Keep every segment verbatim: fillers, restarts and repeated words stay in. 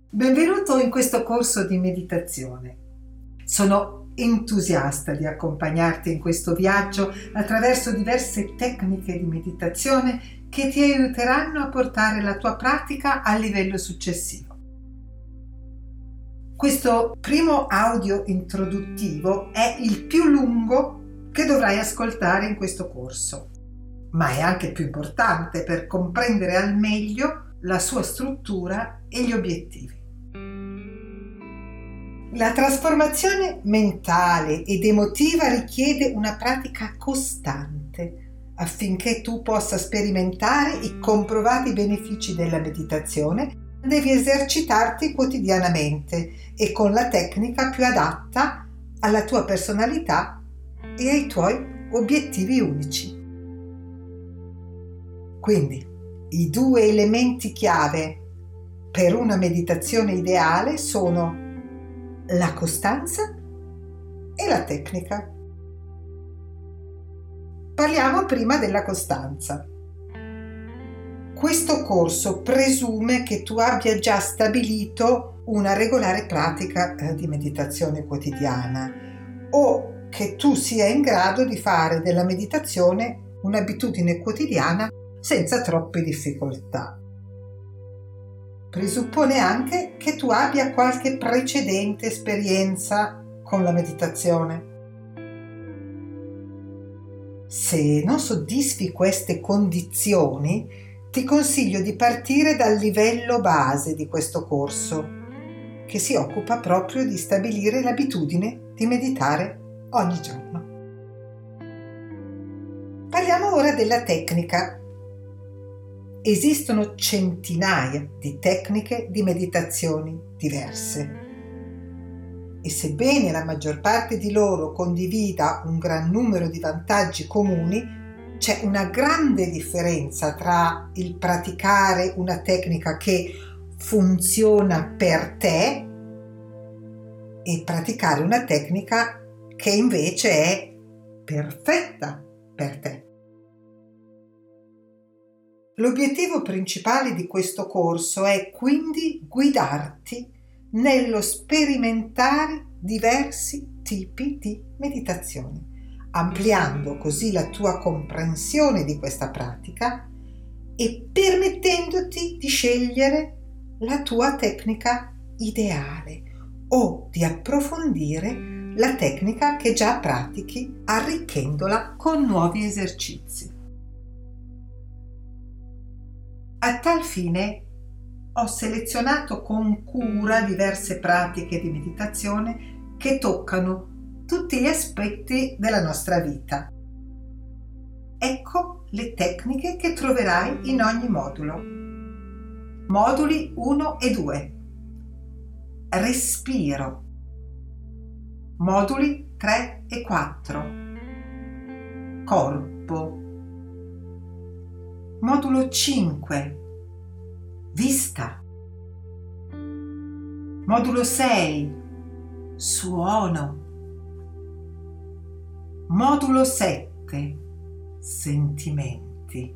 Benvenuto in questo corso di meditazione. Sono entusiasta di accompagnarti in questo viaggio attraverso diverse tecniche di meditazione che ti aiuteranno a portare la tua pratica al livello successivo. Questo primo audio introduttivo è il più lungo che dovrai ascoltare in questo corso, ma è anche più importante per comprendere al meglio la sua struttura e gli obiettivi. La trasformazione mentale ed emotiva richiede una pratica costante affinché tu possa sperimentare i comprovati benefici della meditazione. Devi esercitarti quotidianamente e con la tecnica più adatta alla tua personalità e ai tuoi obiettivi unici. Quindi, i due elementi chiave per una meditazione ideale sono la costanza e la tecnica. Parliamo prima della costanza. Questo corso presume che tu abbia già stabilito una regolare pratica di meditazione quotidiana o che tu sia in grado di fare della meditazione un'abitudine quotidiana senza troppe difficoltà. Presuppone anche che tu abbia qualche precedente esperienza con la meditazione. Se non soddisfi queste condizioni, ti consiglio di partire dal livello base di questo corso, che si occupa proprio di stabilire l'abitudine di meditare ogni giorno. Parliamo ora della tecnica. Esistono centinaia di tecniche di meditazioni diverse e sebbene la maggior parte di loro condivida un gran numero di vantaggi comuni, c'è una grande differenza tra il praticare una tecnica che funziona per te e praticare una tecnica che invece è perfetta per te. L'obiettivo principale di questo corso è quindi guidarti nello sperimentare diversi tipi di meditazioni, ampliando così la tua comprensione di questa pratica e permettendoti di scegliere la tua tecnica ideale o di approfondire la tecnica che già pratichi, arricchendola con nuovi esercizi. A tal fine ho selezionato con cura diverse pratiche di meditazione che toccano tutti gli aspetti della nostra vita. Ecco le tecniche che troverai in ogni modulo. Moduli uno e due. Respiro. Moduli tre e quattro. Corpo. Modulo cinque. Vista. Modulo sei. Suono. Modulo sette. Sentimenti.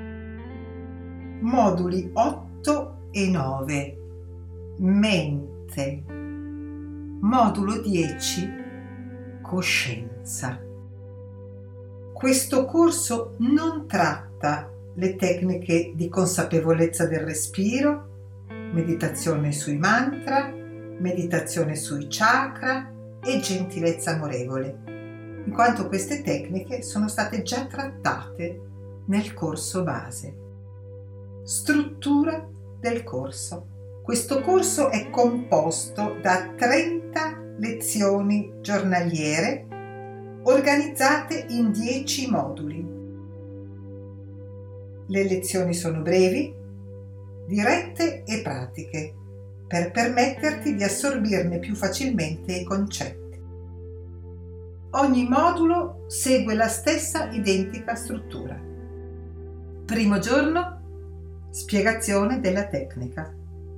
Moduli otto e nove. Mente. Modulo dieci. Coscienza. Questo corso non tratta le tecniche di consapevolezza del respiro, meditazione sui mantra, meditazione sui chakra e gentilezza amorevole, in quanto queste tecniche sono state già trattate nel corso base. Struttura del corso. Questo corso è composto da trenta lezioni giornaliere organizzate in dieci moduli. Le lezioni sono brevi, dirette e pratiche, per permetterti di assorbirne più facilmente i concetti. Ogni modulo segue la stessa identica struttura. Primo giorno, spiegazione della tecnica.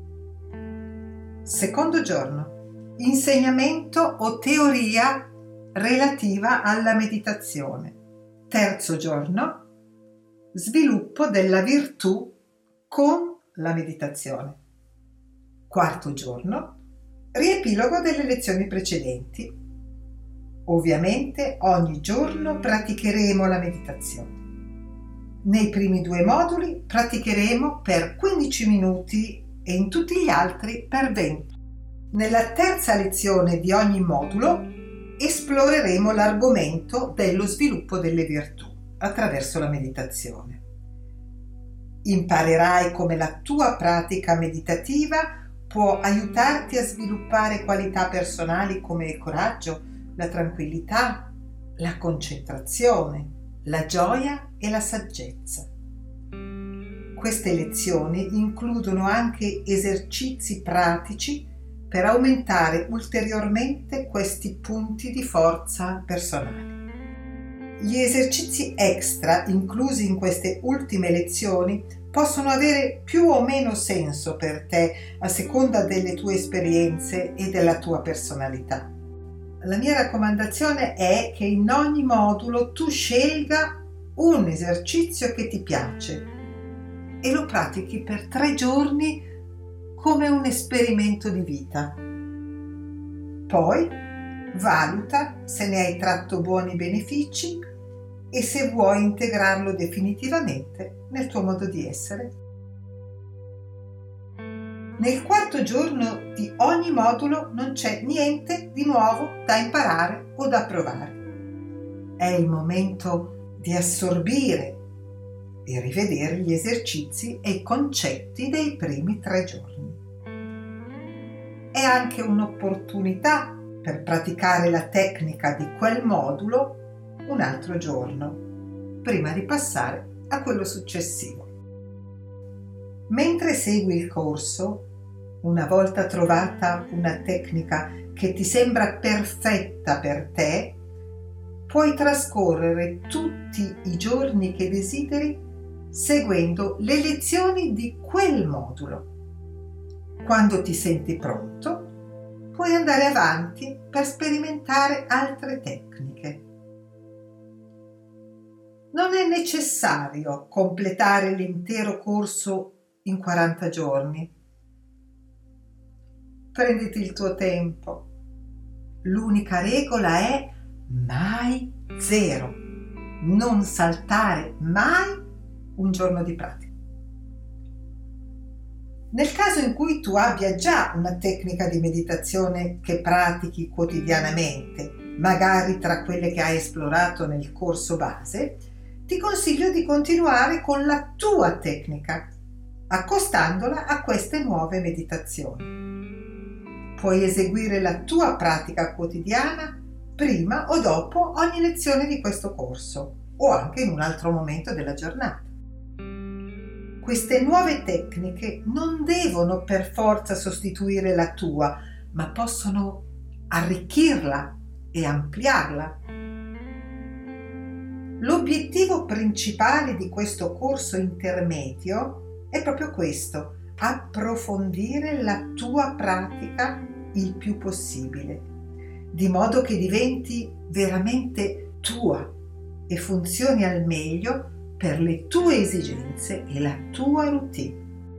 Secondo giorno, insegnamento o teoria relativa alla meditazione. Terzo giorno, sviluppo della virtù con la meditazione. Quarto giorno, riepilogo delle lezioni precedenti. Ovviamente ogni giorno praticheremo la meditazione. Nei primi due moduli praticheremo per quindici minuti e in tutti gli altri per venti. Nella terza lezione di ogni modulo esploreremo l'argomento dello sviluppo delle virtù attraverso la meditazione. Imparerai come la tua pratica meditativa può aiutarti a sviluppare qualità personali come il coraggio, la tranquillità, la concentrazione, la gioia e la saggezza. Queste lezioni includono anche esercizi pratici per aumentare ulteriormente questi punti di forza personali. Gli esercizi extra inclusi in queste ultime lezioni possono avere più o meno senso per te a seconda delle tue esperienze e della tua personalità. La mia raccomandazione è che in ogni modulo tu scelga un esercizio che ti piace e lo pratichi per tre giorni come un esperimento di vita. Poi valuta se ne hai tratto buoni benefici e se vuoi integrarlo definitivamente nel tuo modo di essere. Nel quarto giorno di ogni modulo non c'è niente di nuovo da imparare o da provare. È il momento di assorbire e rivedere gli esercizi e i concetti dei primi tre giorni. È anche un'opportunità per praticare la tecnica di quel modulo un altro giorno, prima di passare a quello successivo. Mentre segui il corso, una volta trovata una tecnica che ti sembra perfetta per te, puoi trascorrere tutti i giorni che desideri seguendo le lezioni di quel modulo. Quando ti senti pronto, puoi andare avanti per sperimentare altre tecniche. Non è necessario completare l'intero corso in quaranta giorni. Prenditi il tuo tempo. L'unica regola è mai zero. Non saltare mai un giorno di pratica. Nel caso in cui tu abbia già una tecnica di meditazione che pratichi quotidianamente, magari tra quelle che hai esplorato nel corso base, ti consiglio di continuare con la tua tecnica, accostandola a queste nuove meditazioni. Puoi eseguire la tua pratica quotidiana prima o dopo ogni lezione di questo corso, o anche in un altro momento della giornata. Queste nuove tecniche non devono per forza sostituire la tua, ma possono arricchirla e ampliarla. L'obiettivo principale di questo corso intermedio è proprio questo: approfondire la tua pratica il più possibile, di modo che diventi veramente tua e funzioni al meglio per le tue esigenze e la tua routine.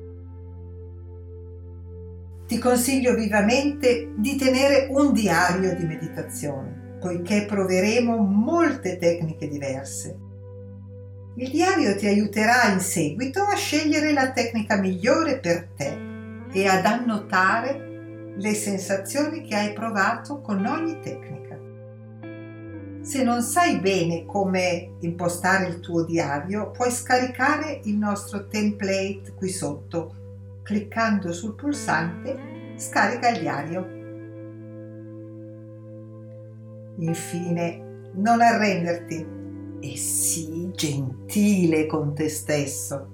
Ti consiglio vivamente di tenere un diario di meditazione, poiché proveremo molte tecniche diverse. Il diario ti aiuterà in seguito a scegliere la tecnica migliore per te e ad annotare le sensazioni che hai provato con ogni tecnica. Se non sai bene come impostare il tuo diario, puoi scaricare il nostro template qui sotto, cliccando sul pulsante Scarica il diario. Infine, non arrenderti e sii gentile con te stesso.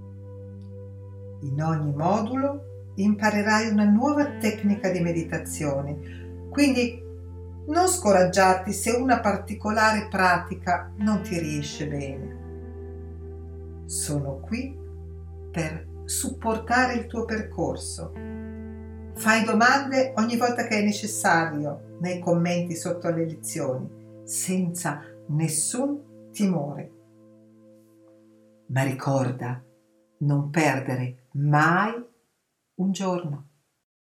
In ogni modulo imparerai una nuova tecnica di meditazione, quindi non scoraggiarti se una particolare pratica non ti riesce bene. Sono qui per supportare il tuo percorso. Fai domande ogni volta che è necessario nei commenti sotto alle lezioni, senza nessun timore. Ma ricorda, non perdere mai un giorno.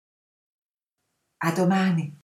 A domani!